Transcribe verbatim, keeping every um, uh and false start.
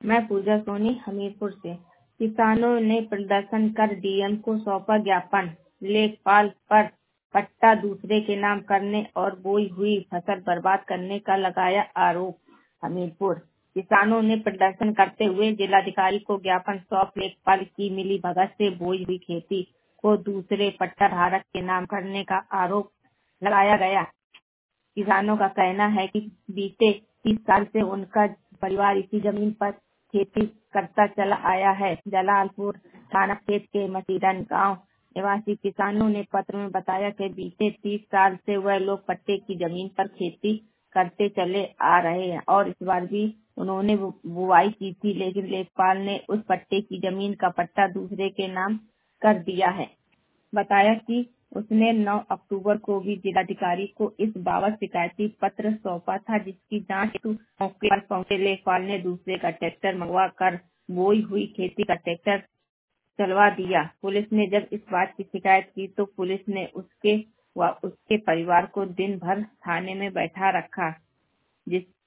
मैं पूजा सोनी हमीरपुर से। किसानों ने प्रदर्शन कर डीएम को सौंपा ज्ञापन। लेखपाल पर पट्टा दूसरे के नाम करने और बोई हुई फसल बर्बाद करने का लगाया आरोप। हमीरपुर। किसानों ने प्रदर्शन करते हुए जिलाधिकारी को ज्ञापन सौंप लेखपाल की मिली भगत से बोई हुई खेती को दूसरे पट्टा धारक के नाम करने का आरोप लगाया गया। किसानों का कहना है कि बीते तीस साल से उनका परिवार इसी जमीन पर खेती करता चला आया है। जलालपुर थाना क्षेत्र के मसीदन गांव निवासी किसानों ने पत्र में बताया कि बीते तीस साल से वह लोग पट्टे की जमीन पर खेती करते चले आ रहे हैं और इस बार भी उन्होंने बुआई की थी, लेकिन लेखपाल ने उस पट्टे की जमीन का पट्टा दूसरे के नाम कर दिया है। बताया कि उसने नौ अक्टूबर को भी जिलाधिकारी को इस बाबत शिकायती पत्र सौंपा था, जिसकी जांच हेतु मौके पर पहुंचे लेखपाल ने दूसरे का ट्रैक्टर मंगवा कर बोई हुई खेती का ट्रैक्टर चलवा दिया। पुलिस ने जब इस बात की शिकायत की तो पुलिस ने उसके व उसके परिवार को दिन भर थाने में बैठा रखा, जिस